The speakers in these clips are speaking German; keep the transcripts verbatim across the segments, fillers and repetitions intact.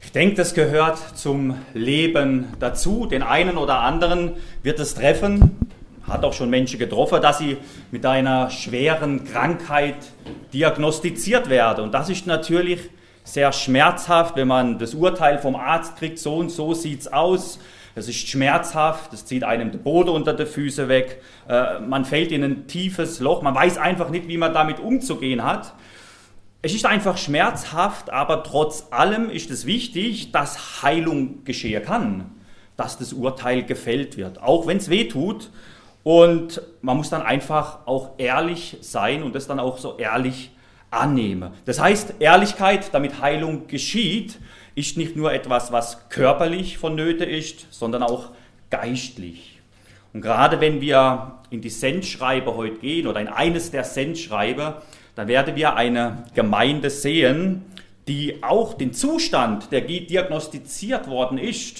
Ich denke, das gehört zum Leben dazu. Den einen oder anderen wird es treffen, hat auch schon Menschen getroffen, dass sie mit einer schweren Krankheit diagnostiziert werden. Und das ist natürlich sehr schmerzhaft, wenn man das Urteil vom Arzt kriegt, so und so sieht es aus. Das ist schmerzhaft, das zieht einem den Boden unter die Füße weg. Äh, man fällt in ein tiefes Loch, man weiß einfach nicht, wie man damit umzugehen hat. Es ist einfach schmerzhaft, aber trotz allem ist es wichtig, dass Heilung geschehen kann, dass das Urteil gefällt wird, auch wenn es weh tut. Und man muss dann einfach auch ehrlich sein und das dann auch so ehrlich annehmen. Das heißt, Ehrlichkeit, damit Heilung geschieht, ist nicht nur etwas, was körperlich vonnöten ist, sondern auch geistlich. Und gerade wenn wir in die Sendschreibe heute gehen oder in eines der Sendschreibe, dann werden wir eine Gemeinde sehen, die auch den Zustand, der diagnostiziert worden ist,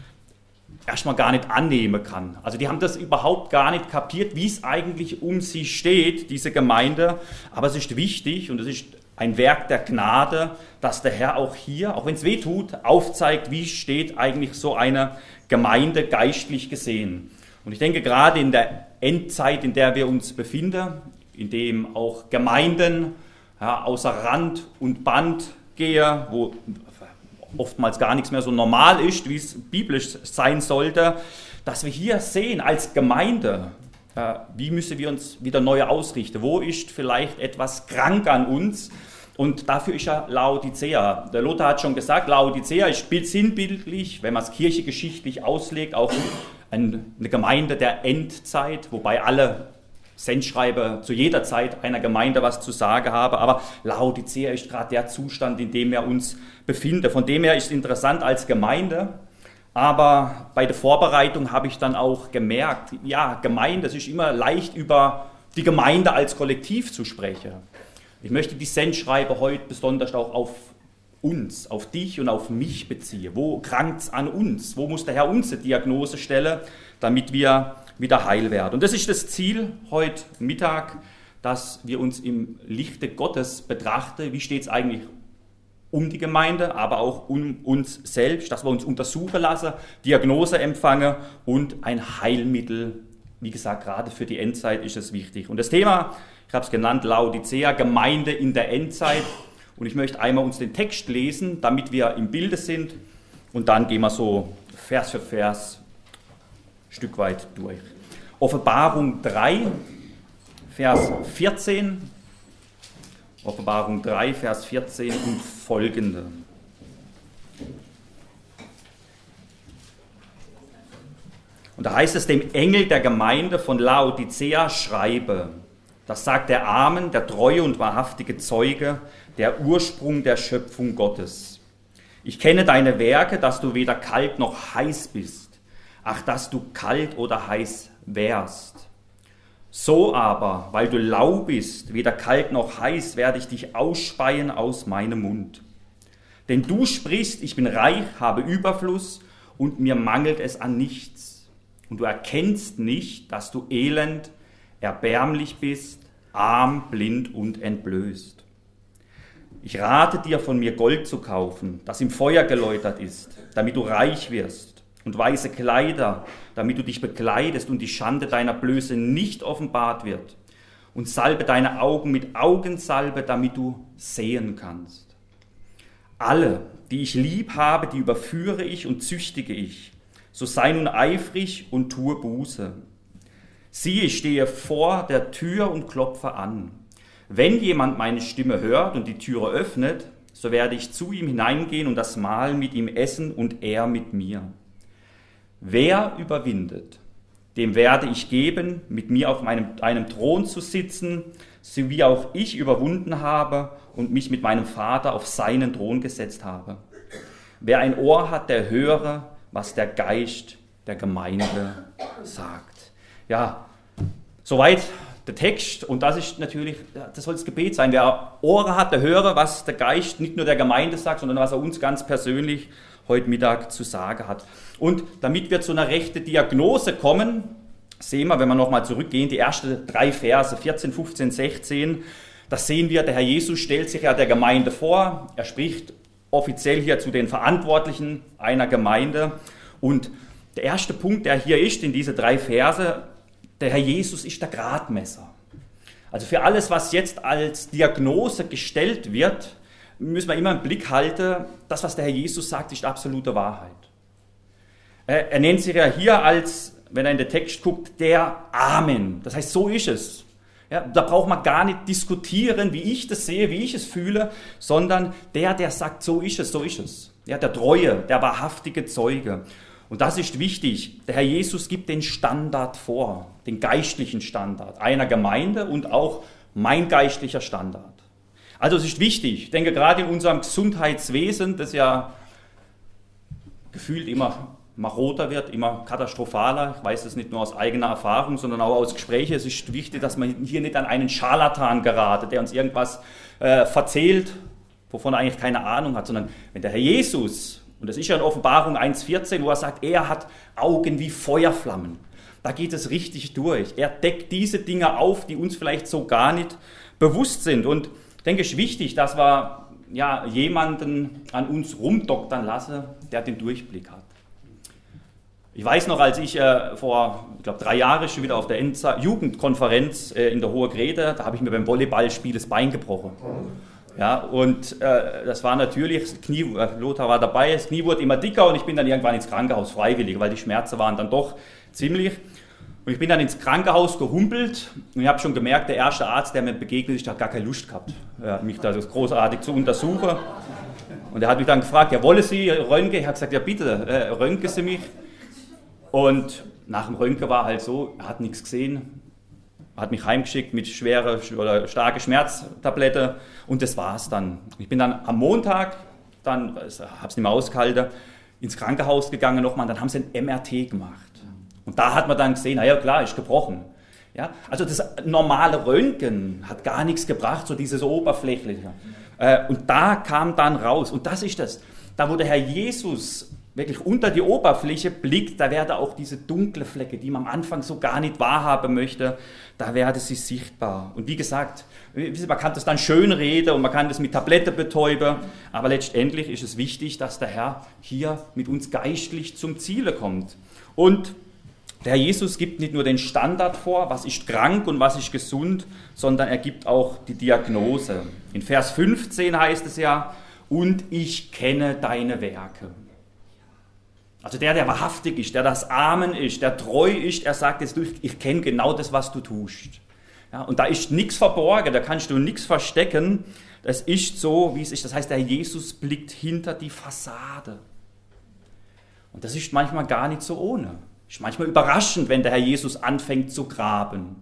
erstmal gar nicht annehmen kann. Also die haben das überhaupt gar nicht kapiert, wie es eigentlich um sie steht, diese Gemeinde. Aber es ist wichtig und es ist ein Werk der Gnade, dass der Herr auch hier, auch wenn es weh tut, aufzeigt, wie steht eigentlich so eine Gemeinde geistlich gesehen. Und ich denke, gerade in der Endzeit, in der wir uns befinden, in dem auch Gemeinden ja, außer Rand und Band gehen, wo oftmals gar nichts mehr so normal ist, wie es biblisch sein sollte, dass wir hier sehen als Gemeinde, äh, wie müssen wir uns wieder neu ausrichten, wo ist vielleicht etwas krank an uns und dafür ist ja Laodicea. Der Lothar hat schon gesagt, Laodicea ist sinnbildlich, wenn man es kirchengeschichtlich auslegt, auch eine Gemeinde der Endzeit, wobei alle Sendschreiber zu jeder Zeit einer Gemeinde was zu sagen haben, aber Laodicea ist gerade der Zustand, in dem wir uns befinden. Von dem her ist es interessant als Gemeinde, aber bei der Vorbereitung habe ich dann auch gemerkt, ja, Gemeinde, es ist immer leicht über die Gemeinde als Kollektiv zu sprechen. Ich möchte die Sendschreiber heute besonders auch auf uns, auf dich und auf mich beziehen. Wo krankt es an uns? Wo muss der Herr uns eine Diagnose stellen, damit wir wieder heil werden? Und das ist das Ziel heute Mittag, dass wir uns im Lichte Gottes betrachten, wie steht es eigentlich um die Gemeinde, aber auch um uns selbst, dass wir uns untersuchen lassen, Diagnose empfangen und ein Heilmittel, wie gesagt, gerade für die Endzeit ist es wichtig. Und das Thema, ich habe es genannt, Laodicea, Gemeinde in der Endzeit. Und ich möchte einmal uns den Text lesen, damit wir im Bilde sind und dann gehen wir so Vers für Vers ein Stück weit durch. Offenbarung drei, Vers vierzehn. Offenbarung drei, Vers vierzehn und folgende. Und da heißt es, dem Engel der Gemeinde von Laodicea schreibe, das sagt der Amen, der treue und wahrhaftige Zeuge, der Ursprung der Schöpfung Gottes. Ich kenne deine Werke, dass du weder kalt noch heiß bist. Ach, dass du kalt oder heiß wärst. So aber, weil du lau bist, weder kalt noch heiß, werde ich dich ausspeien aus meinem Mund. Denn du sprichst, ich bin reich, habe Überfluss und mir mangelt es an nichts. Und du erkennst nicht, dass du elend, erbärmlich bist, arm, blind und entblößt. Ich rate dir, von mir Gold zu kaufen, das im Feuer geläutert ist, damit du reich wirst, und weiße Kleider, damit du dich bekleidest und die Schande deiner Blöße nicht offenbart wird, und salbe deine Augen mit Augensalbe, damit du sehen kannst. Alle, die ich lieb habe, die überführe ich und züchtige ich, so sei nun eifrig und tue Buße. Siehe, ich stehe vor der Tür und klopfe an. Wenn jemand meine Stimme hört und die Türe öffnet, so werde ich zu ihm hineingehen und das Mahl mit ihm essen und er mit mir. Wer überwindet, dem werde ich geben, mit mir auf meinem, einem Thron zu sitzen, so wie auch ich überwunden habe und mich mit meinem Vater auf seinen Thron gesetzt habe. Wer ein Ohr hat, der höre, was der Geist der Gemeinde sagt. Ja, soweit der Text, und das ist natürlich, das soll das Gebet sein. Wer Ohren hat, der höre, was der Geist nicht nur der Gemeinde sagt, sondern was er uns ganz persönlich heute Mittag zu sagen hat. Und damit wir zu einer rechten Diagnose kommen, sehen wir, wenn wir nochmal zurückgehen, die ersten drei Verse, vierzehn, fünfzehn, sechzehn, da sehen wir, der Herr Jesus stellt sich ja der Gemeinde vor, er spricht offiziell hier zu den Verantwortlichen einer Gemeinde. Und der erste Punkt, der hier ist, in diese drei Verse, der Herr Jesus ist der Gradmesser. Also für alles, was jetzt als Diagnose gestellt wird, müssen wir immer im Blick halten, das, was der Herr Jesus sagt, ist absolute Wahrheit. Er nennt sich ja hier als, wenn er in den Text guckt, der Amen. Das heißt, so ist es. Ja, da braucht man gar nicht diskutieren, wie ich das sehe, wie ich es fühle, sondern der, der sagt, so ist es, so ist es. Ja, der treue, der wahrhaftige Zeuge. Und das ist wichtig. Der Herr Jesus gibt den Standard vor, den geistlichen Standard einer Gemeinde und auch mein geistlicher Standard. Also es ist wichtig, ich denke gerade in unserem Gesundheitswesen, das ja gefühlt immer maroder wird, immer katastrophaler. Ich weiß das nicht nur aus eigener Erfahrung, sondern auch aus Gesprächen. Es ist wichtig, dass man hier nicht an einen Scharlatan gerät, der uns irgendwas äh, verzählt, wovon er eigentlich keine Ahnung hat, sondern wenn der Herr Jesus, und das ist ja in Offenbarung eins vierzehn, wo er sagt, er hat Augen wie Feuerflammen. Da geht es richtig durch. Er deckt diese Dinge auf, die uns vielleicht so gar nicht bewusst sind. Und ich denke, es ist wichtig, dass wir ja, jemanden an uns rumdoktern lassen, der den Durchblick hat. Ich weiß noch, als ich äh, vor, ich glaube, drei Jahren schon wieder auf der Enza Jugendkonferenz äh, in der Hohe Grete, da habe ich mir beim Volleyballspiel das Bein gebrochen. Ja, und äh, das war natürlich, das Knie, äh, Lothar war dabei, das Knie wurde immer dicker und ich bin dann irgendwann ins Krankenhaus freiwillig, weil die Schmerzen waren dann doch ziemlich. Und ich bin dann ins Krankenhaus gehumpelt und ich habe schon gemerkt, der erste Arzt, der mir begegnet ist, der hat gar keine Lust gehabt, äh, mich da so großartig zu untersuchen. Und er hat mich dann gefragt, ja, wollen Sie Röntgen? Ich habe gesagt, ja bitte, äh, röntgen Sie mich. Und nach dem Röntgen war halt so, er hat nichts gesehen, hat mich heimgeschickt mit schwerer oder starke Schmerztablette und das war's dann. Ich bin dann am Montag, dann habe es nicht mehr ausgehalten, ins Krankenhaus gegangen nochmal, dann haben sie ein M R T gemacht. Und da hat man dann gesehen, naja klar, ist gebrochen. Ja, also das normale Röntgen hat gar nichts gebracht, so dieses Oberflächliche. Und da kam dann raus, und das ist das, da wo der Herr Jesus wirklich unter die Oberfläche blickt, da werden auch diese dunkle Flecke, die man am Anfang so gar nicht wahrhaben möchte, da werden sie sichtbar. Und wie gesagt, man kann das dann schön reden und man kann das mit Tablette betäuben, aber letztendlich ist es wichtig, dass der Herr hier mit uns geistlich zum Ziele kommt. Und der Herr Jesus gibt nicht nur den Standard vor, was ist krank und was ist gesund, sondern er gibt auch die Diagnose. In Vers fünfzehn heißt es ja, und ich kenne deine Werke. Also der, der wahrhaftig ist, der das Amen ist, der treu ist, er sagt jetzt, ich kenne genau das, was du tust. Ja, und da ist nichts verborgen, da kannst du nichts verstecken. Das ist so, wie es ist. Das heißt, der Jesus blickt hinter die Fassade. Und das ist manchmal gar nicht so ohne. Ist manchmal überraschend, wenn der Herr Jesus anfängt zu graben.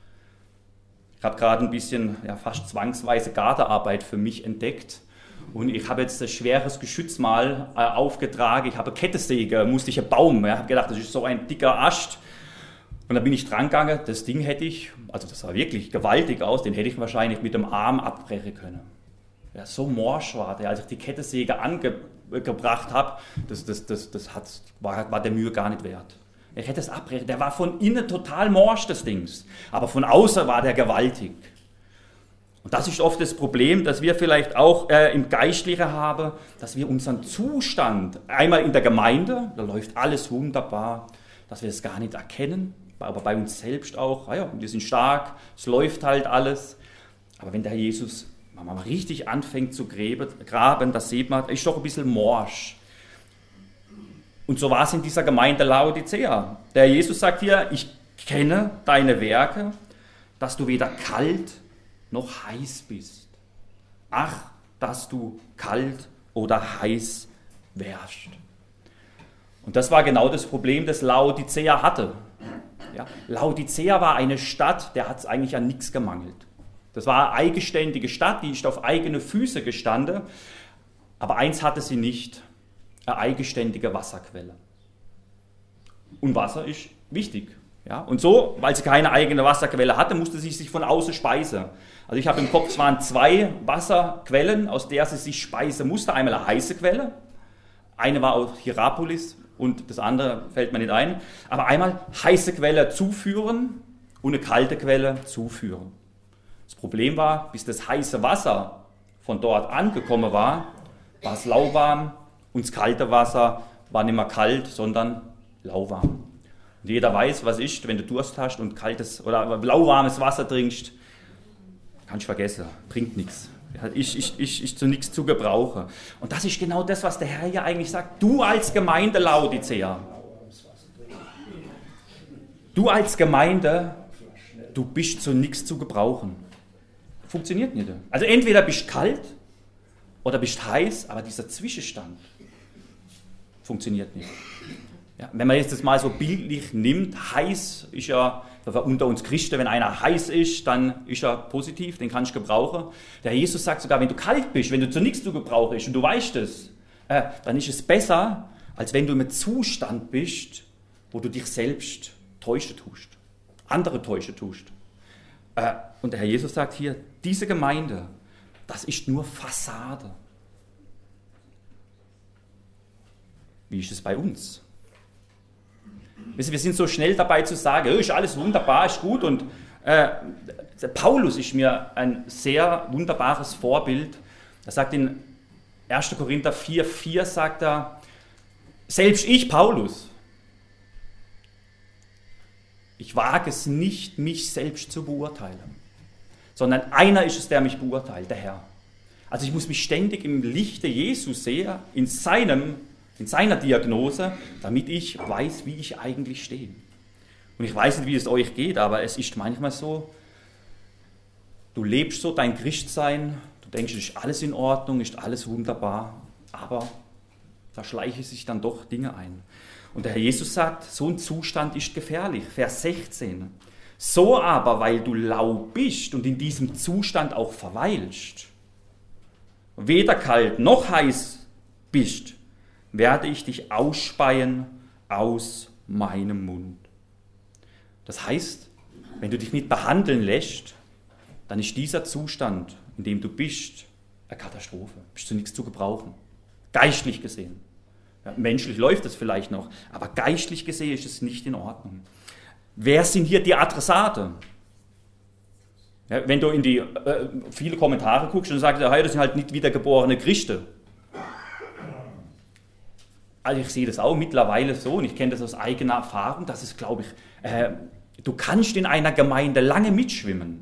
Ich habe gerade ein bisschen, ja, fast zwangsweise Gartenarbeit für mich entdeckt. Und ich habe jetzt ein schweres Geschütz mal äh, aufgetragen. Ich habe eine Kettensäge, musste ich einen Baum. Ich ja, habe gedacht, das ist so ein dicker Ast. Und dann bin ich dran gegangen. Das Ding hätte ich, also das sah wirklich gewaltig aus, den hätte ich wahrscheinlich mit dem Arm abbrechen können. Ja, so morsch war der, als ich die Kettensäge angebracht habe, das, das, das, das hat, war, war der Mühe gar nicht wert. Ich hätte es abbrechen. Der war von innen total morsch, das Ding. Aber von außen war der gewaltig. Und das ist oft das Problem, dass wir vielleicht auch äh, im Geistlichen haben, dass wir unseren Zustand, einmal in der Gemeinde, da läuft alles wunderbar, dass wir es gar nicht erkennen, aber bei uns selbst auch, ja, wir sind stark, es läuft halt alles. Aber wenn der Herr Jesus mal richtig anfängt zu graben, das sieht man, ist doch ein bisschen morsch. Und so war es in dieser Gemeinde Laodicea. Der Herr Jesus sagt hier, ich kenne deine Werke, dass du weder kalt noch heiß bist. Ach, dass du kalt oder heiß wärst. Und das war genau das Problem, das Laodicea hatte. Ja, Laodicea war eine Stadt, der hat es eigentlich an nichts gemangelt. Das war eine eigenständige Stadt, die ist auf eigene Füße gestanden, aber eins hatte sie nicht, eine eigenständige Wasserquelle. Und Wasser ist wichtig. Ja, und so, weil sie keine eigene Wasserquelle hatte, musste sie sich von außen speisen. Also ich habe im Kopf, es waren zwei Wasserquellen, aus der sie sich speisen musste. Einmal eine heiße Quelle, eine war aus Hierapolis und das andere fällt mir nicht ein. Aber einmal heiße Quelle zuführen und eine kalte Quelle zuführen. Das Problem war, bis das heiße Wasser von dort angekommen war, war es lauwarm und das kalte Wasser war nicht mehr kalt, sondern lauwarm. Und jeder weiß, was ist, wenn du Durst hast und kaltes oder lauwarmes Wasser trinkst, kannst du vergessen, bringt nichts. Ich, ich, ich, ich zu nichts zu gebrauchen. Und das ist genau das, was der Herr ja eigentlich sagt. Du als Gemeinde Laodicea, du als Gemeinde, du bist zu nichts zu gebrauchen. Funktioniert nicht. Also entweder bist du kalt oder bist heiß, aber dieser Zwischenstand funktioniert nicht. Ja, wenn man jetzt das mal so bildlich nimmt, heiß ist ja, unter uns Christen, wenn einer heiß ist, dann ist er positiv, den kannst du gebrauchen. Der Jesus sagt sogar, wenn du kalt bist, wenn du zu nichts zu gebrauchen bist und du weißt es, äh, dann ist es besser, als wenn du im Zustand bist, wo du dich selbst täuschen tust, andere täuschen tust. Äh, und der Herr Jesus sagt hier, diese Gemeinde, das ist nur Fassade. Wie ist es bei uns? Wir sind so schnell dabei zu sagen, oh, ist alles wunderbar, ist gut. Und äh, Paulus ist mir ein sehr wunderbares Vorbild. Er sagt in erster Korinther vier, vier, sagt er, selbst ich, Paulus, ich wage es nicht, mich selbst zu beurteilen, sondern einer ist es, der mich beurteilt, der Herr. Also ich muss mich ständig im Lichte Jesu sehen, in seinem in seiner Diagnose, damit ich weiß, wie ich eigentlich stehe. Und ich weiß nicht, wie es euch geht, aber es ist manchmal so, du lebst so dein Christsein, du denkst, es ist alles in Ordnung, ist alles wunderbar, aber da schleichen sich dann doch Dinge ein. Und der Herr Jesus sagt, so ein Zustand ist gefährlich. Vers sechzehn. So aber, weil du lau bist und in diesem Zustand auch verweilst, weder kalt noch heiß bist, werde ich dich ausspeien aus meinem Mund. Das heißt, wenn du dich nicht behandeln lässt, dann ist dieser Zustand, in dem du bist, eine Katastrophe. Bist du nichts zu gebrauchen. Geistlich gesehen. Ja, menschlich läuft es vielleicht noch, aber geistlich gesehen ist es nicht in Ordnung. Wer sind hier die Adressate? Ja, wenn du in die äh, viele Kommentare guckst und sagst, hey, das sind halt nicht wiedergeborene Christen. Also ich sehe das auch mittlerweile so und ich kenne das aus eigener Erfahrung, dass es, glaube ich, äh, du kannst in einer Gemeinde lange mitschwimmen.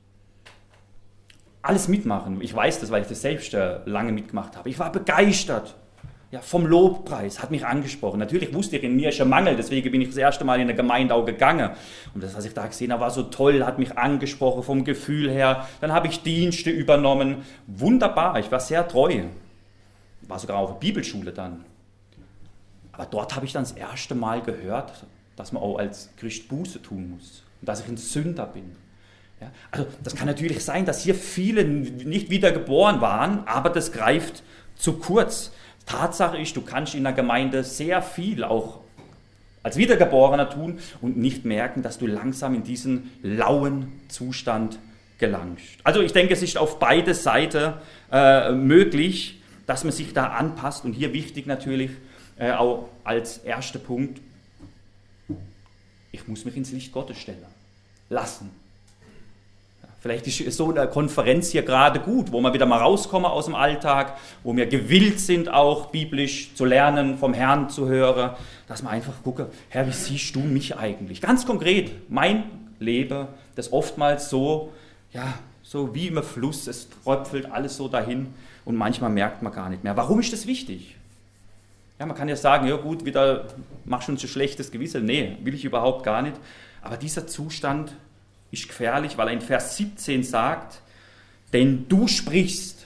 Alles mitmachen. Ich weiß das, weil ich das selbst äh, lange mitgemacht habe. Ich war begeistert ja, vom Lobpreis, hat mich angesprochen. Natürlich wusste ich, in mir ist ein Mangel, deswegen bin ich das erste Mal in der Gemeinde auch gegangen. Und das, was ich da gesehen habe, war so toll, hat mich angesprochen vom Gefühl her. Dann habe ich Dienste übernommen. Wunderbar, ich war sehr treu. War sogar auf der Bibelschule dann. Aber dort habe ich dann das erste Mal gehört, dass man auch als Christ Buße tun muss und dass ich ein Sünder bin. Ja, also das kann natürlich sein, dass hier viele nicht wiedergeboren waren, aber das greift zu kurz. Tatsache ist, du kannst in der Gemeinde sehr viel auch als Wiedergeborener tun und nicht merken, dass du langsam in diesen lauen Zustand gelangst. Also ich denke, es ist auf beide Seiten äh, möglich, dass man sich da anpasst und hier wichtig natürlich, Äh, auch als erster Punkt, ich muss mich ins Licht Gottes stellen lassen. Ja, vielleicht ist so eine Konferenz hier gerade gut, wo wir wieder mal rauskommen aus dem Alltag, wo wir gewillt sind, auch biblisch zu lernen, vom Herrn zu hören, dass wir einfach gucken, Herr, wie siehst du mich eigentlich? Ganz konkret, mein Leben, das oftmals so, ja, so wie im Fluss, es tröpfelt alles so dahin und manchmal merkt man gar nicht mehr. Warum ist das wichtig? Ja, man kann ja sagen, ja gut, wieder machst du uns ein schlechtes Gewissen. Nee, will ich überhaupt gar nicht. Aber dieser Zustand ist gefährlich, weil er in Vers siebzehn sagt, denn du sprichst,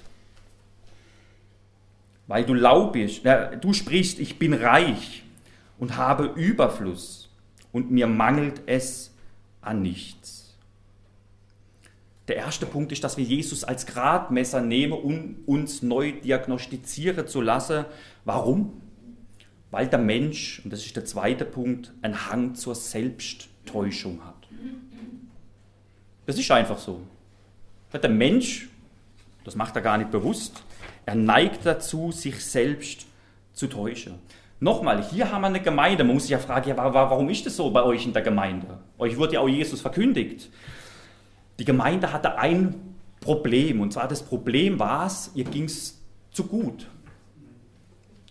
weil du lau bist, ja, du sprichst, ich bin reich und habe Überfluss und mir mangelt es an nichts. Der erste Punkt ist, dass wir Jesus als Gradmesser nehmen, um uns neu diagnostizieren zu lassen. Warum? Weil der Mensch, und das ist der zweite Punkt, einen Hang zur Selbsttäuschung hat. Das ist einfach so. Der Mensch, das macht er gar nicht bewusst, er neigt dazu, sich selbst zu täuschen. Nochmal, hier haben wir eine Gemeinde, man muss sich ja fragen, ja, warum ist das so bei euch in der Gemeinde? Euch wurde ja auch Jesus verkündigt. Die Gemeinde hatte ein Problem, und zwar das Problem war es, ihr ging es zu gut.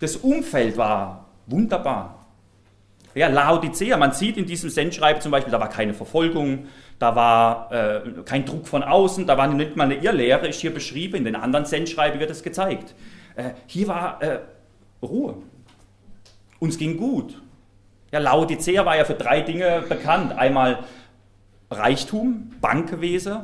Das Umfeld war wunderbar. Ja, Laodicea, man sieht in diesem Sendschreiben zum Beispiel, da war keine Verfolgung, da war äh, kein Druck von außen, da war nicht mal eine Irrlehre, ist hier beschrieben, in den anderen Sendschreiben wird es gezeigt. Äh, hier war äh, Ruhe. Uns ging gut. Ja, Laodicea war ja für drei Dinge bekannt. Einmal Reichtum, Bankwesen,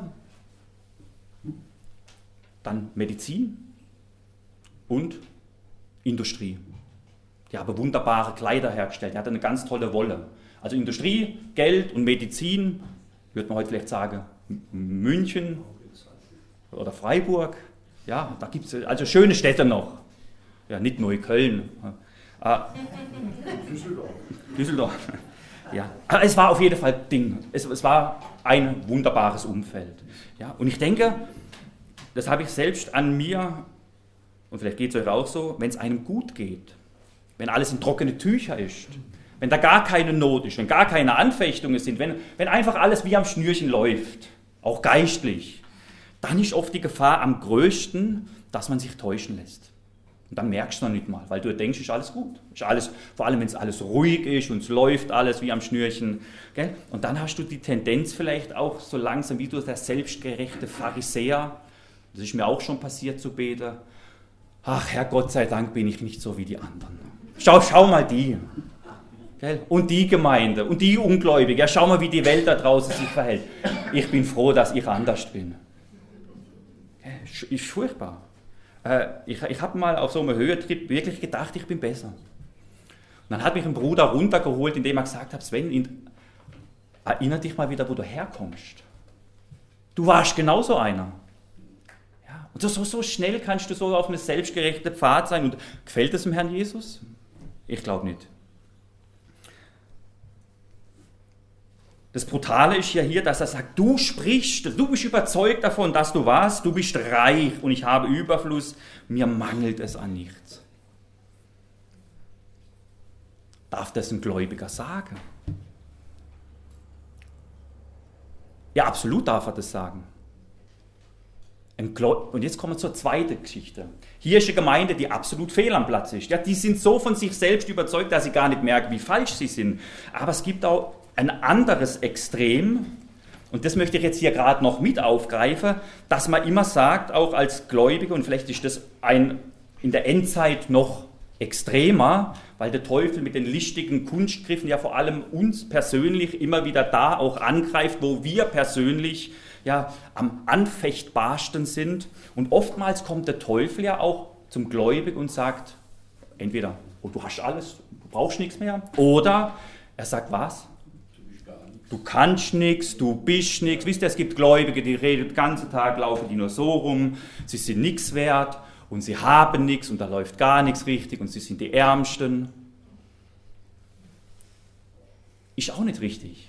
dann Medizin und Industrie. Die haben wunderbare Kleider hergestellt. Die hatten eine ganz tolle Wolle. Also Industrie, Geld und Medizin, würde man heute vielleicht sagen, München oder Freiburg. Ja, da gibt es also schöne Städte noch. Ja, nicht Neukölln. Ah, Düsseldorf. Düsseldorf. Ja, aber es war auf jeden Fall Ding. Es, es war ein wunderbares Umfeld. Ja, und ich denke, das habe ich selbst an mir, und vielleicht geht es euch auch so, wenn es einem gut geht, wenn alles in trockene Tücher ist, wenn da gar keine Not ist, wenn gar keine Anfechtungen sind, wenn, wenn einfach alles wie am Schnürchen läuft, auch geistlich, dann ist oft die Gefahr am größten, dass man sich täuschen lässt. Und dann merkst du noch nicht mal, weil du denkst, ist alles gut. Ist alles, vor allem, wenn es alles ruhig ist und es läuft alles wie am Schnürchen. Gell? Und dann hast du die Tendenz vielleicht auch so langsam, wie du der selbstgerechte Pharisäer, das ist mir auch schon passiert zu beten, ach Herr, Gott sei Dank bin ich nicht so wie die anderen. Schau, schau mal die. Gell? Und die Gemeinde und die Ungläubige. Ja, schau mal, wie die Welt da draußen sich verhält. Ich bin froh, dass ich anders bin. Ist furchtbar. Ich, ich habe mal auf so einem Höhetrip wirklich gedacht, ich bin besser. Und dann hat mich ein Bruder runtergeholt, indem er gesagt hat, Sven, erinnere dich mal wieder, wo du herkommst. Du warst genauso einer. Ja, und so, so, so schnell kannst du so auf eine selbstgerechte Pfad sein. Und gefällt es dem Herrn Jesus? Ich glaube nicht. Das Brutale ist ja hier, dass er sagt, du sprichst, du bist überzeugt davon, dass du warst, du bist reich und ich habe Überfluss, mir mangelt es an nichts. Darf das ein Gläubiger sagen? Ja, absolut darf er das sagen. Und jetzt kommen wir zur zweiten Geschichte. Hier ist eine Gemeinde, die absolut fehl am Platz ist. Ja, die sind so von sich selbst überzeugt, dass sie gar nicht merken, wie falsch sie sind. Aber es gibt auch ein anderes Extrem, und das möchte ich jetzt hier gerade noch mit aufgreifen, dass man immer sagt, auch als Gläubige, und vielleicht ist das ein, in der Endzeit noch extremer, weil der Teufel mit den listigen Kunstgriffen ja vor allem uns persönlich immer wieder da auch angreift, wo wir persönlich ja am anfechtbarsten sind. Und oftmals kommt der Teufel ja auch zum Gläubigen und sagt, entweder, oh, du hast alles, du brauchst nichts mehr, oder er sagt was? Du kannst nichts, du bist nichts. Wisst ihr, es gibt Gläubige, die reden den ganzen Tag, laufen die nur so rum, sie sind nichts wert und sie haben nichts und da läuft gar nichts richtig und sie sind die Ärmsten. Ist auch nicht richtig.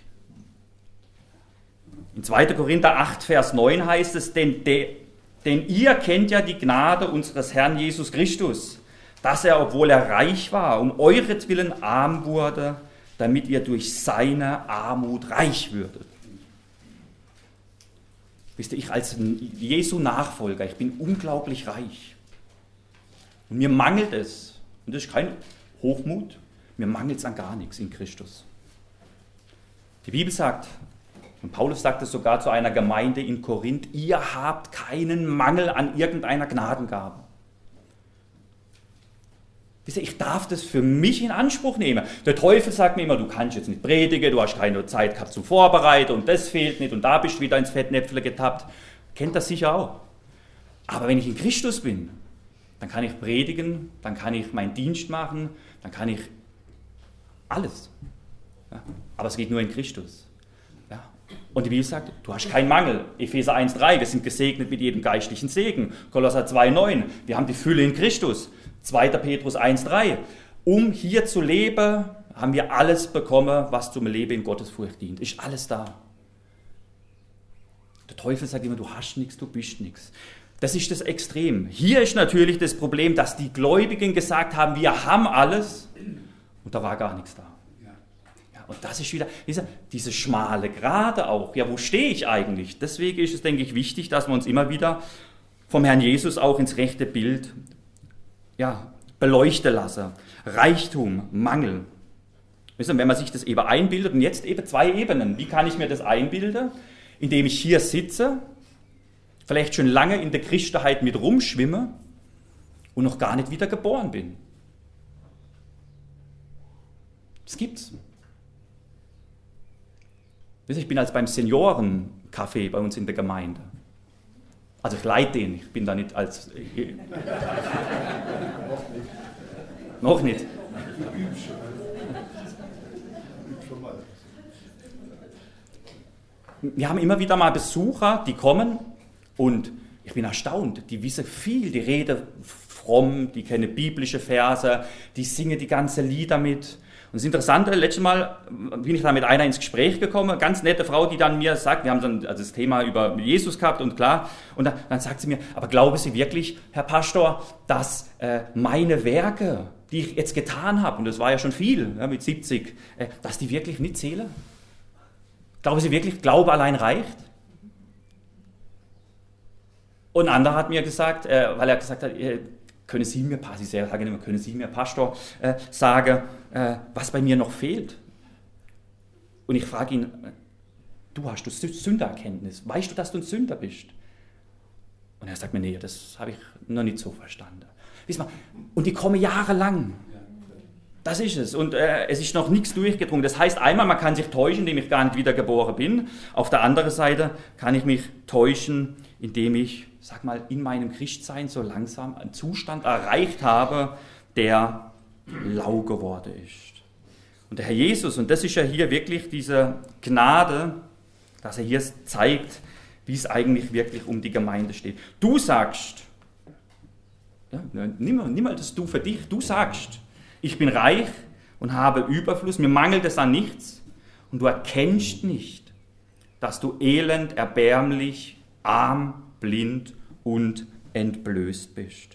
In zweiter Korinther acht, Vers neun heißt es, denn, de, denn ihr kennt ja die Gnade unseres Herrn Jesus Christus, dass er, obwohl er reich war, um euretwillen arm wurde, damit ihr durch seine Armut reich würdet. Wisst ihr, ich als Jesu Nachfolger, ich bin unglaublich reich. Und mir mangelt es, und das ist kein Hochmut, mir mangelt es an gar nichts in Christus. Die Bibel sagt, und Paulus sagt es sogar zu einer Gemeinde in Korinth, ihr habt keinen Mangel an irgendeiner Gnadengabe. Ich darf das für mich in Anspruch nehmen. Der Teufel sagt mir immer, du kannst jetzt nicht predigen, du hast keine Zeit gehabt zum Vorbereiten und das fehlt nicht und da bist du wieder ins Fettnäpfle getappt. Kennt das sicher auch. Aber wenn ich in Christus bin, dann kann ich predigen, dann kann ich meinen Dienst machen, dann kann ich alles. Ja? Aber es geht nur in Christus. Ja? Und die Bibel sagt, du hast keinen Mangel. Epheser eins drei, wir sind gesegnet mit jedem geistlichen Segen. Kolosser zwei neun, wir haben die Fülle in Christus. zweiter Petrus eins drei, um hier zu leben, haben wir alles bekommen, was zum Leben in Gottesfurcht dient. Ist alles da. Der Teufel sagt immer, du hast nichts, du bist nichts. Das ist das Extrem. Hier ist natürlich das Problem, dass die Gläubigen gesagt haben, wir haben alles und da war gar nichts da. Ja, und das ist wieder diese, diese schmale Gerade auch. Ja, wo stehe ich eigentlich? Deswegen ist es, denke ich, wichtig, dass wir uns immer wieder vom Herrn Jesus auch ins rechte Bild ja, beleuchten lassen. Reichtum, Mangel. Wenn man sich das eben einbildet, und jetzt eben zwei Ebenen. Wie kann ich mir das einbilden? Indem ich hier sitze, vielleicht schon lange in der Christenheit mit rumschwimme und noch gar nicht wieder geboren bin. Das gibt's. Ich bin als beim Seniorencafé bei uns in der Gemeinde. Also ich leite den, ich bin da nicht als... Äh, noch nicht. Wir haben immer wieder mal Besucher, die kommen und ich bin erstaunt, die wissen viel, die reden fromm, die kennen biblische Verse, die singen die ganzen Lieder mit. Und das Interessante, letztes Mal bin ich da mit einer ins Gespräch gekommen, ganz nette Frau, die dann mir sagt, wir haben dann also das Thema über Jesus gehabt und klar, und dann, dann sagt sie mir, aber glauben Sie wirklich, Herr Pastor, dass äh, meine Werke, die ich jetzt getan habe, und das war ja schon viel, ja, mit siebzig, äh, dass die wirklich nicht zählen? Glauben Sie wirklich, Glaube allein reicht? Und ein anderer hat mir gesagt, äh, weil er gesagt hat, äh, können Sie mir, ich sage immer, können Sie mir, Pastor, äh, sagen, äh, was bei mir noch fehlt? Und ich frage ihn, du hast du Sündererkenntnis, weißt du, dass du ein Sünder bist? Und er sagt mir, nee, das habe ich noch nicht so verstanden. Und die kommen jahrelang. Das ist es. Und äh, es ist noch nichts durchgedrungen. Das heißt, einmal, man kann sich täuschen, indem ich gar nicht wiedergeboren bin. Auf der anderen Seite kann ich mich täuschen, indem ich, sag mal, in meinem Christsein so langsam einen Zustand erreicht habe, der lau geworden ist. Und der Herr Jesus, und das ist ja hier wirklich diese Gnade, dass er hier zeigt, wie es eigentlich wirklich um die Gemeinde steht. Du sagst, ja, nimm, nimm mal das Du für dich, du sagst, ich bin reich und habe Überfluss, mir mangelt es an nichts und du erkennst nicht, dass du elend, erbärmlich, arm, blind und entblößt bist.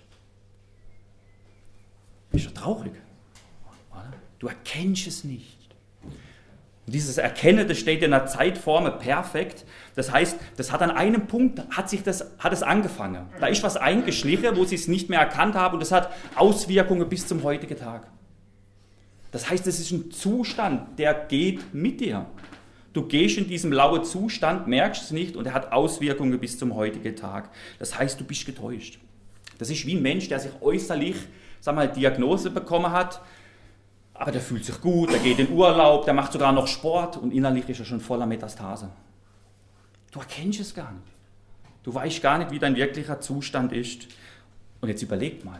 Ist ja traurig, oder? Du erkennst es nicht. Und dieses Erkennen, das steht in der Zeitformel perfekt. Das heißt, das hat an einem Punkt, hat, sich das, hat es angefangen. Da ist was eingeschlichen, wo sie es nicht mehr erkannt haben und das hat Auswirkungen bis zum heutigen Tag. Das heißt, es ist ein Zustand, der geht mit dir. Du gehst in diesem lauen Zustand, merkst es nicht und er hat Auswirkungen bis zum heutigen Tag. Das heißt, du bist getäuscht. Das ist wie ein Mensch, der sich äußerlich, sag mal, Diagnose bekommen hat, aber der fühlt sich gut, der geht in Urlaub, der macht sogar noch Sport und innerlich ist er schon voller Metastase. Du erkennst es gar nicht. Du weißt gar nicht, wie dein wirklicher Zustand ist. Und jetzt überleg mal,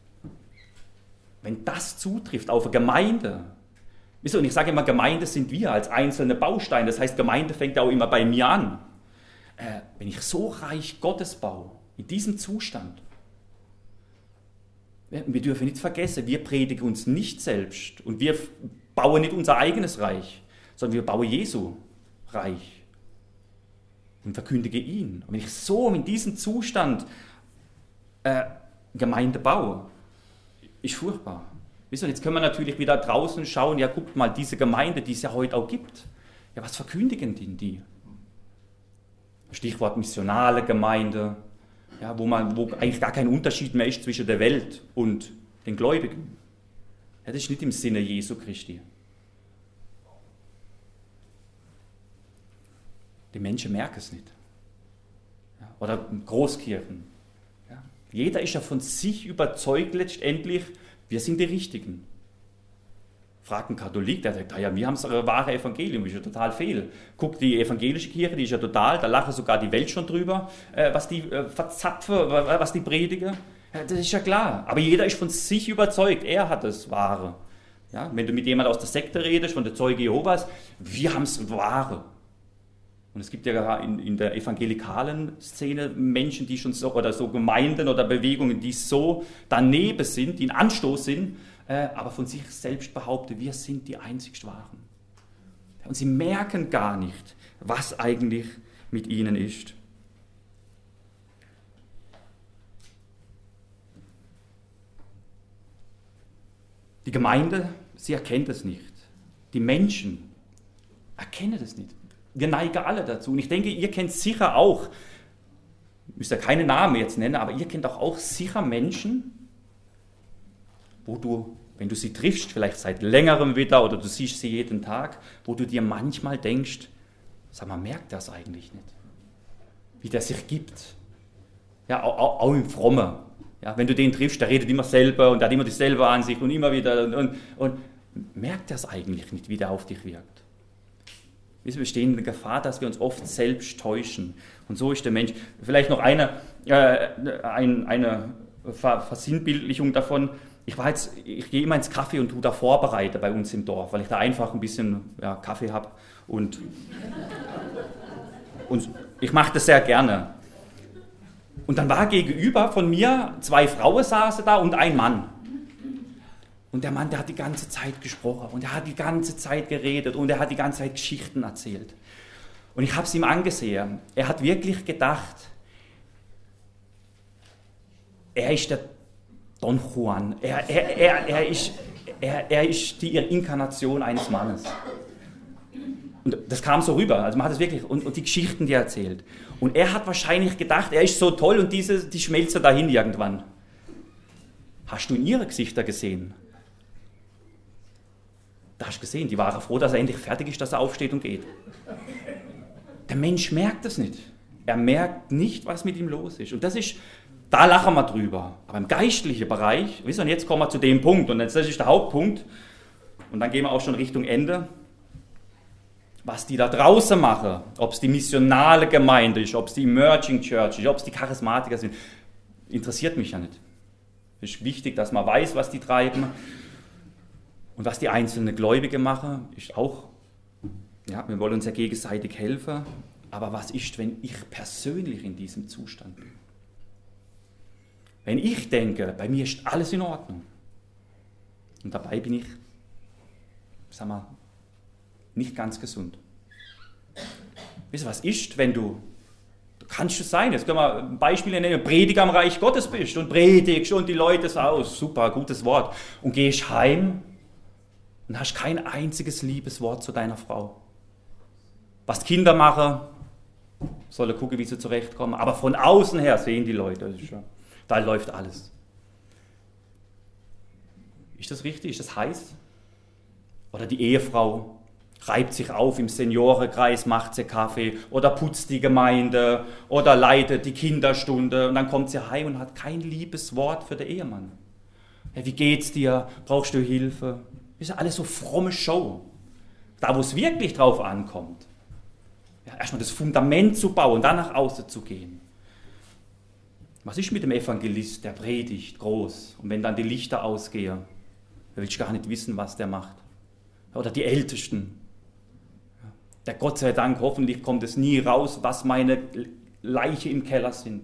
wenn das zutrifft auf eine Gemeinde, und ich sage immer, Gemeinde sind wir als einzelne Bausteine, das heißt, Gemeinde fängt ja auch immer bei mir an. Äh, wenn ich so reich Gottes baue, in diesem Zustand, wir dürfen nichts vergessen, wir predigen uns nicht selbst und wir bauen nicht unser eigenes Reich, sondern wir bauen Jesu Reich und verkündigen ihn. Und wenn ich so in diesem Zustand äh, Gemeinde baue, ist furchtbar. Wisst ihr, jetzt können wir natürlich wieder draußen schauen, ja guckt mal, diese Gemeinde, die es ja heute auch gibt, ja was verkündigen denn die? Stichwort missionale Gemeinde, ja, wo, man, wo eigentlich gar kein Unterschied mehr ist zwischen der Welt und den Gläubigen. Ja, das ist nicht im Sinne Jesu Christi. Die Menschen merken es nicht. Ja, oder Großkirchen. Ja, jeder ist ja von sich überzeugt letztendlich, wir sind die Richtigen. Fragt ein Katholik, der sagt, ja, wir haben das wahre Evangelium, das ist ja total fehl. Guckt die evangelische Kirche, die ist ja total, da lachen sogar die Welt schon drüber, äh, was die äh, verzapfen, was die predigen. Ja, das ist ja klar. Aber jeder ist von sich überzeugt, er hat das Wahre. Ja, wenn du mit jemandem aus der Sekte redest, von der Zeuge Jehovas, wir haben das Wahre. Und es gibt ja in, in der evangelikalen Szene Menschen, die schon so, oder so Gemeinden oder Bewegungen, die so daneben sind, die ein Anstoß sind, äh, aber von sich selbst behaupten, wir sind die einzig Wahren. Und sie merken gar nicht, was eigentlich mit ihnen ist. Die Gemeinde, sie erkennt es nicht. Die Menschen erkennen es nicht. Wir neigen alle dazu. Und ich denke, ihr kennt sicher auch, müsst ja keine Namen jetzt nennen, aber ihr kennt auch, auch sicher Menschen, wo du, wenn du sie triffst, vielleicht seit längerem wieder oder du siehst sie jeden Tag, wo du dir manchmal denkst, sag mal, merkt das eigentlich nicht? Wie der sich gibt. Ja, auch, auch im Frommen. Ja, wenn du den triffst, der redet immer selber und der hat immer dieselbe Ansicht und immer wieder und, und, und merkt das eigentlich nicht, wie der auf dich wirkt. Wir stehen in der Gefahr, dass wir uns oft selbst täuschen. Und so ist der Mensch. Vielleicht noch eine, äh, ein, eine Versinnbildlichung davon. Ich, war jetzt, ich gehe immer ins Kaffee und tue da vorbereiten bei uns im Dorf, weil ich da einfach ein bisschen ja, Kaffee habe. Und, und ich mache das sehr gerne. Und dann war gegenüber von mir, zwei Frauen saßen da und ein Mann. Und der Mann, der hat die ganze Zeit gesprochen und er hat die ganze Zeit geredet und er hat die ganze Zeit Geschichten erzählt. Und ich habe es ihm angesehen. Er hat wirklich gedacht, er ist der Don Juan. Er, er, er, er, ist, er, er ist die Inkarnation eines Mannes. Und das kam so rüber. Also man hat es wirklich, und, und die Geschichten, die er erzählt. Und er hat wahrscheinlich gedacht, er ist so toll und diese, die schmelzen dahin irgendwann. Hast du in ihre Gesichter gesehen? Da hast du gesehen, die waren froh, dass er endlich fertig ist, dass er aufsteht und geht. Der Mensch merkt das nicht. Er merkt nicht, was mit ihm los ist. Und das ist, da lachen wir drüber. Aber im geistlichen Bereich, wisst ihr, und jetzt kommen wir zu dem Punkt, und das ist der Hauptpunkt, und dann gehen wir auch schon Richtung Ende, was die da draußen machen, ob es die missionale Gemeinde ist, ob es die Emerging Church ist, ob es die Charismatiker sind, interessiert mich ja nicht. Es ist wichtig, dass man weiß, was die treiben. Und was die einzelnen Gläubigen machen, ist auch, ja, wir wollen uns ja gegenseitig helfen, aber was ist, wenn ich persönlich in diesem Zustand bin? Wenn ich denke, bei mir ist alles in Ordnung und dabei bin ich, sag mal, nicht ganz gesund. Wisst ihr, was ist, wenn du, du kannst es sein, jetzt können wir Beispiele nennen, Prediger am Reich Gottes bist und predigst und die Leute sagen, oh, super, gutes Wort, und gehst heim und hast kein einziges liebes Wort zu deiner Frau. Was die Kinder machen, sollen gucken, wie sie zurechtkommen, aber von außen her sehen die Leute, da läuft alles. Ist das richtig? Ist das heiß? Oder die Ehefrau reibt sich auf im Seniorenkreis, macht sie Kaffee oder putzt die Gemeinde oder leitet die Kinderstunde und dann kommt sie heim und hat kein liebes Wort für den Ehemann. Ja, wie geht's dir? Brauchst du Hilfe? Das ist ja alles so fromme Show. Da, wo es wirklich drauf ankommt, ja, erstmal das Fundament zu bauen, dann nach außen zu gehen. Was ist mit dem Evangelist, der predigt groß und wenn dann die Lichter ausgehen, da will ich gar nicht wissen, was der macht. Oder die Ältesten. Der Gott sei Dank, hoffentlich kommt es nie raus, was meine Leiche im Keller sind.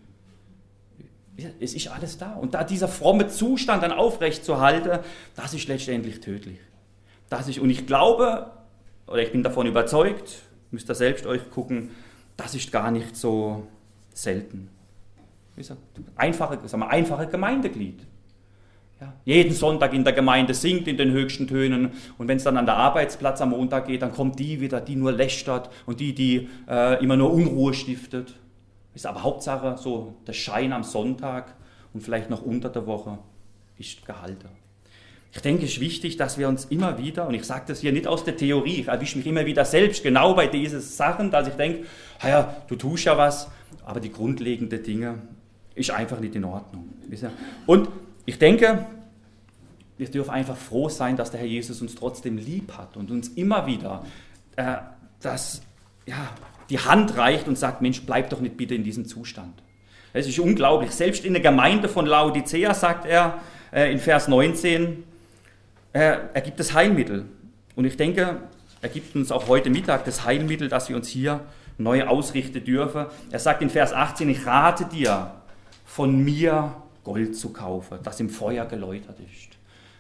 Es ist alles da. Und da dieser fromme Zustand dann aufrecht zu halten, das ist letztendlich tödlich. Das ist, und ich glaube, oder ich bin davon überzeugt, müsst ihr selbst euch gucken, das ist gar nicht so selten. Wie gesagt, einfache, sagen wir, einfache Gemeindeglied. Ja, jeden Sonntag in der Gemeinde singt in den höchsten Tönen und wenn es dann an der Arbeitsplatz am Montag geht, dann kommt die wieder, die nur lästert und die, die äh, immer nur Unruhe stiftet. Ist aber Hauptsache so der Schein am Sonntag und vielleicht noch unter der Woche ist gehalten. Ich denke, es ist wichtig, dass wir uns immer wieder, und ich sage das hier nicht aus der Theorie, ich erwische mich immer wieder selbst genau bei diesen Sachen, dass ich denke, ja, du tust ja was, aber die grundlegenden Dinge ist einfach nicht in Ordnung. Und ich denke, wir dürfen einfach froh sein, dass der Herr Jesus uns trotzdem lieb hat und uns immer wieder äh, das, ja, die Hand reicht und sagt, Mensch, bleib doch nicht bitte in diesem Zustand. Es ist unglaublich. Selbst in der Gemeinde von Laodicea sagt er äh, in Vers neunzehn, äh, er gibt das Heilmittel. Und ich denke, er gibt uns auch heute Mittag das Heilmittel, dass wir uns hier neu ausrichten dürfen. Er sagt in Vers achtzehn, ich rate dir, von mir Gold zu kaufen, das im Feuer geläutert ist.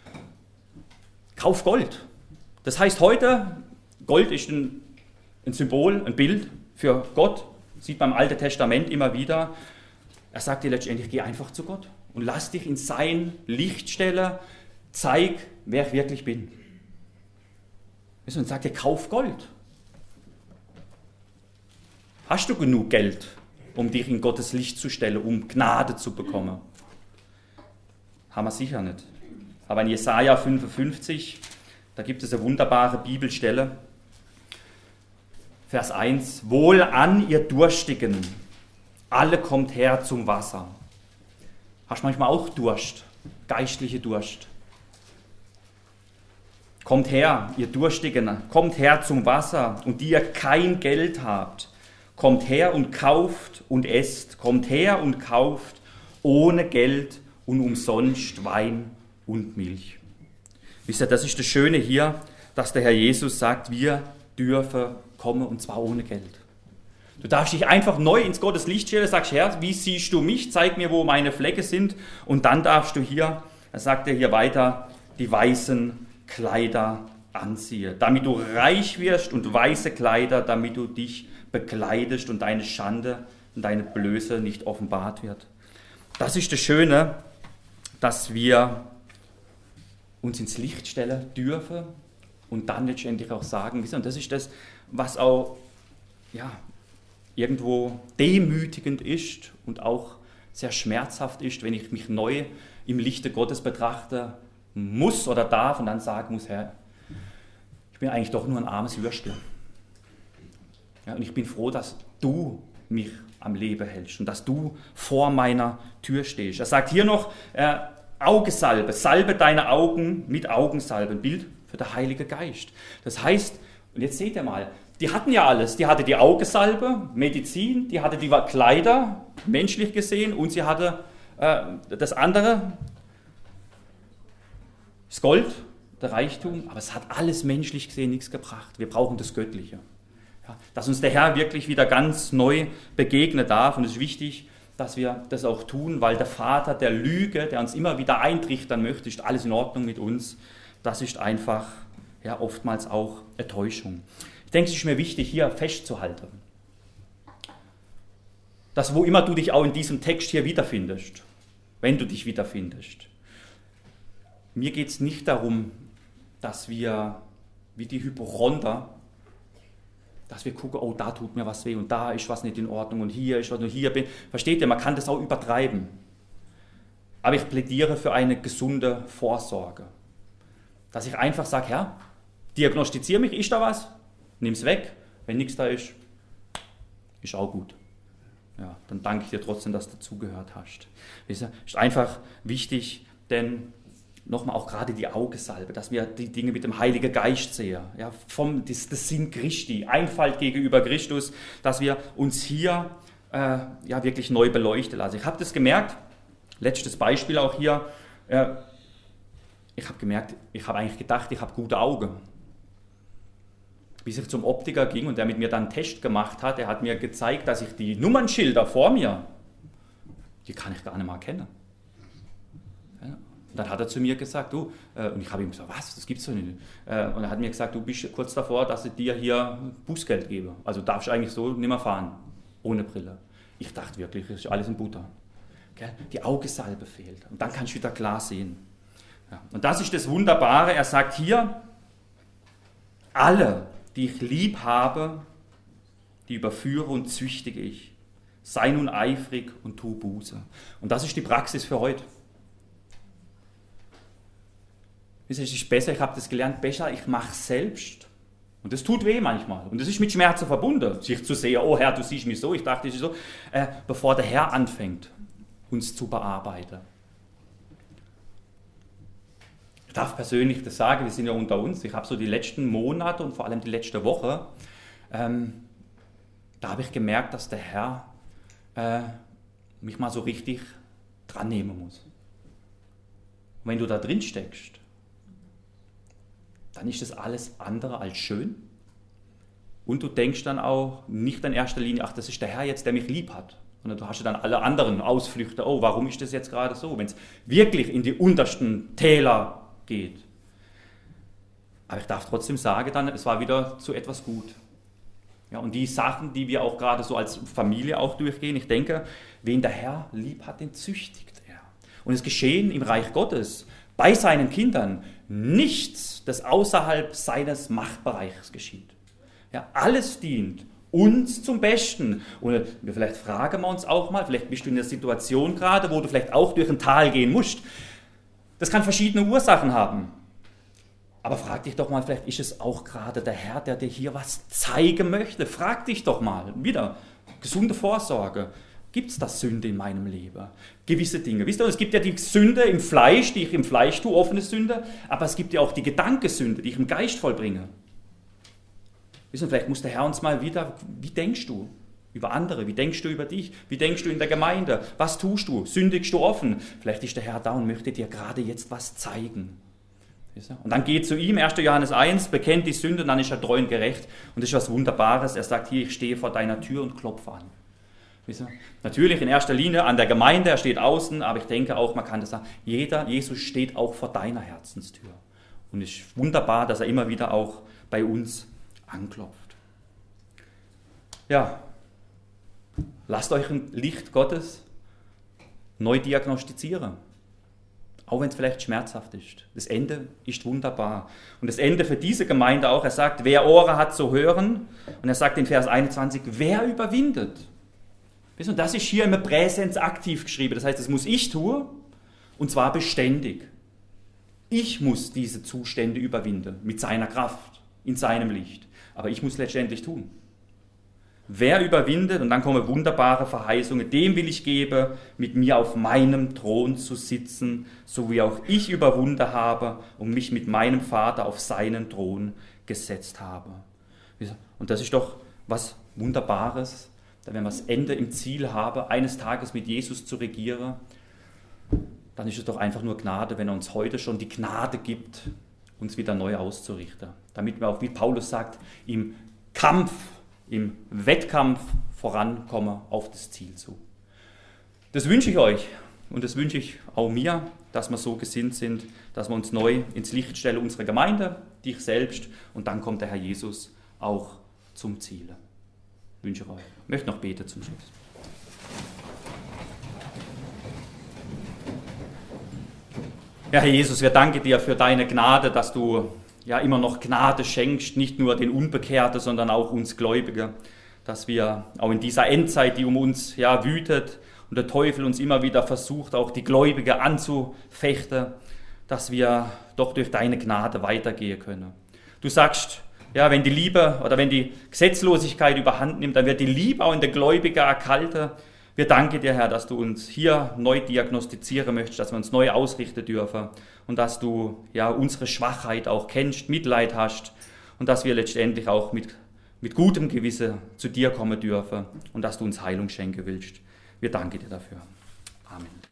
Kauf Gold. Das heißt heute, Gold ist ein, ein Symbol, ein Bild für Gott. Sieht man im Alten Testament immer wieder. Er sagt dir letztendlich, geh einfach zu Gott und lass dich in sein Licht stellen. Zeig, wer ich wirklich bin. Und sagt dir, kauf Gold. Hast du genug Geld, um dich in Gottes Licht zu stellen, um Gnade zu bekommen? Haben wir sicher nicht. aber in Jesaja fünfundfünfzig, da gibt es eine wunderbare Bibelstelle. Vers eins, Wohlan, ihr Durstigen, alle kommt her zum Wasser. Hast du manchmal auch Durst, geistliche Durst? Kommt her, ihr Durstigen, kommt her zum Wasser, und die ihr kein Geld habt. Kommt her und kauft und esst, kommt her und kauft ohne Geld und umsonst Wein und Milch. Wisst ihr, das ist das Schöne hier, dass der Herr Jesus sagt, wir dürfen kommen, und zwar ohne Geld. Du darfst dich einfach neu ins Gottes Licht stellen, sagst, Herr, wie siehst du mich? Zeig mir, wo meine Flecke sind. Und dann darfst du hier, er sagt er hier weiter, die weißen Kleider anziehen, damit du reich wirst, und weiße Kleider, damit du dich bekleidest und deine Schande und deine Blöße nicht offenbart wird. Das ist das Schöne, dass wir uns ins Licht stellen dürfen und dann letztendlich auch sagen, und das ist das, was auch ja, irgendwo demütigend ist und auch sehr schmerzhaft ist, wenn ich mich neu im Lichte Gottes betrachte muss oder darf und dann sagen muss, Herr, ich bin eigentlich doch nur ein armes Würstchen. Ja, und ich bin froh, dass du mich am Leben hältst und dass du vor meiner Tür stehst. Er sagt hier noch, äh, Augesalbe, salbe deine Augen mit Augensalbe, ein Bild für den Heiligen Geist. Das heißt, und jetzt seht ihr mal, die hatten ja alles. Die hatte die Augesalbe, Medizin, die hatte die Kleider, menschlich gesehen, und sie hatte äh, das andere, das Gold, der Reichtum, aber es hat alles menschlich gesehen nichts gebracht. Wir brauchen das Göttliche. Ja, dass uns der Herr wirklich wieder ganz neu begegnen darf, und es ist wichtig, dass wir das auch tun, weil der Vater der Lüge, der uns immer wieder eintrichtern möchte, ist alles in Ordnung mit uns, das ist einfach ja, oftmals auch eine Täuschung. Ich denke, es ist mir wichtig, hier festzuhalten, dass wo immer du dich auch in diesem Text hier wiederfindest, wenn du dich wiederfindest, mir geht es nicht darum, dass wir, wie die Hypochonder, dass wir gucken, oh, da tut mir was weh und da ist was nicht in Ordnung und hier ist was, und hier bin. Versteht ihr, man kann das auch übertreiben. Aber ich plädiere für eine gesunde Vorsorge. Dass ich einfach sage, Herr, diagnostiziere mich, ist da was? Nimm es weg. Wenn nichts da ist, ist auch gut. Ja, dann danke ich dir trotzdem, dass du dazugehört hast. Es ist einfach wichtig, denn nochmal auch gerade die Augesalbe, dass wir die Dinge mit dem Heiligen Geist sehen, ja, vom, das, das Sinn Christi, Einfalt gegenüber Christus, dass wir uns hier äh, ja, wirklich neu beleuchten lassen. Ich habe das gemerkt, letztes Beispiel auch hier, äh, ich habe gemerkt, ich habe eigentlich gedacht, ich habe gute Augen. Bis ich zum Optiker ging und der mit mir dann einen Test gemacht hat, er hat mir gezeigt, dass ich die Nummernschilder vor mir, die kann ich gar nicht mal erkennen. Und dann hat er zu mir gesagt, du, äh, und ich habe ihm gesagt, was, das gibt's doch nicht. Äh, und er hat mir gesagt, du bist kurz davor, dass ich dir hier Bußgeld gebe. Also darfst du eigentlich so nicht mehr fahren, ohne Brille. Ich dachte wirklich, das ist alles in Butter. Gell? Die Augesalbe fehlt. Und dann kannst du wieder klar sehen. Ja. Und das ist das Wunderbare, er sagt hier, alle, die ich lieb habe, die überführe und züchtige ich. Sei nun eifrig und tu Buße. Und das ist die Praxis für heute. Es ist besser, ich habe das gelernt, besser, ich mache es selbst. Und das tut weh manchmal. Und das ist mit Schmerzen verbunden, sich zu sehen, oh Herr, du siehst mich so, ich dachte, ich so, äh, bevor der Herr anfängt, uns zu bearbeiten. Ich darf persönlich das sagen, wir sind ja unter uns, ich habe so die letzten Monate und vor allem die letzte Woche, ähm, da habe ich gemerkt, dass der Herr äh, mich mal so richtig dran nehmen muss. Und wenn du da drin steckst, dann ist das alles andere als schön. Und du denkst dann auch nicht in erster Linie, ach, das ist der Herr jetzt, der mich lieb hat. Sondern du hast ja dann alle anderen Ausflüchte, oh, warum ist das jetzt gerade so, wenn es wirklich in die untersten Täler geht. Aber ich darf trotzdem sagen, dann, es war wieder zu etwas gut. Ja, und die Sachen, die wir auch gerade so als Familie auch durchgehen, ich denke, wen der Herr lieb hat, den züchtigt er. Und es geschehen im Reich Gottes bei seinen Kindern nichts, das außerhalb seines Machtbereichs geschieht. Ja, alles dient uns zum Besten. Und vielleicht fragen wir uns auch mal, vielleicht bist du in der Situation gerade, wo du vielleicht auch durch ein Tal gehen musst. Das kann verschiedene Ursachen haben. Aber frag dich doch mal, vielleicht ist es auch gerade der Herr, der dir hier was zeigen möchte. Frag dich doch mal, wieder, gesunde Vorsorge. Gibt es da Sünde in meinem Leben? Gewisse Dinge. Wisst ihr, es gibt ja die Sünde im Fleisch, die ich im Fleisch tue, offene Sünde, aber es gibt ja auch die Gedankensünde, die ich im Geist vollbringe. Wisst ihr, vielleicht muss der Herr uns mal wieder, wie denkst du über andere? Wie denkst du über dich? Wie denkst du in der Gemeinde? Was tust du? Sündigst du offen? Vielleicht ist der Herr da und möchte dir gerade jetzt was zeigen. Und dann geht zu ihm, erster Johannes eins, bekennt die Sünde, und dann ist er treu und gerecht. Und das ist was Wunderbares. Er sagt hier, ich stehe vor deiner Tür und klopfe an. Natürlich in erster Linie an der Gemeinde, er steht außen, aber ich denke auch, man kann das sagen, jeder, Jesus steht auch vor deiner Herzenstür. Und es ist wunderbar, dass er immer wieder auch bei uns anklopft. Ja, lasst euch ein Licht Gottes neu diagnostizieren. Auch wenn es vielleicht schmerzhaft ist. Das Ende ist wunderbar. Und das Ende für diese Gemeinde auch, er sagt, wer Ohren hat zu hören, und er sagt in Vers einundzwanzig, wer überwindet? Und das ist hier im Präsens aktiv geschrieben. Das heißt, das muss ich tun, und zwar beständig. Ich muss diese Zustände überwinden, mit seiner Kraft, in seinem Licht. Aber ich muss letztendlich tun. Wer überwindet, und dann kommen wunderbare Verheißungen, dem will ich geben, mit mir auf meinem Thron zu sitzen, so wie auch ich überwunden habe und mich mit meinem Vater auf seinen Thron gesetzt habe. Und das ist doch was Wunderbares, wenn wir das Ende im Ziel haben, eines Tages mit Jesus zu regieren, dann ist es doch einfach nur Gnade, wenn er uns heute schon die Gnade gibt, uns wieder neu auszurichten. Damit wir auch, wie Paulus sagt, im Kampf, im Wettkampf vorankommen auf das Ziel zu. Das wünsche ich euch und das wünsche ich auch mir, dass wir so gesinnt sind, dass wir uns neu ins Licht stellen, unsere Gemeinde, dich selbst, und dann kommt der Herr Jesus auch zum Ziel. Wünsche ich euch. Ich möchte noch beten zum Schluss. Ja, Herr Jesus, wir danken dir für deine Gnade, dass du ja immer noch Gnade schenkst, nicht nur den Unbekehrten, sondern auch uns Gläubige, dass wir auch in dieser Endzeit, die um uns ja wütet und der Teufel uns immer wieder versucht, auch die Gläubige anzufechten, dass wir doch durch deine Gnade weitergehen können. Du sagst, ja, wenn die Liebe oder wenn die Gesetzlosigkeit überhand nimmt, dann wird die Liebe auch in der Gläubigen erkalten. Wir danken dir, Herr, dass du uns hier neu diagnostizieren möchtest, dass wir uns neu ausrichten dürfen und dass du ja unsere Schwachheit auch kennst, Mitleid hast und dass wir letztendlich auch mit, mit gutem Gewissen zu dir kommen dürfen und dass du uns Heilung schenken willst. Wir danken dir dafür. Amen.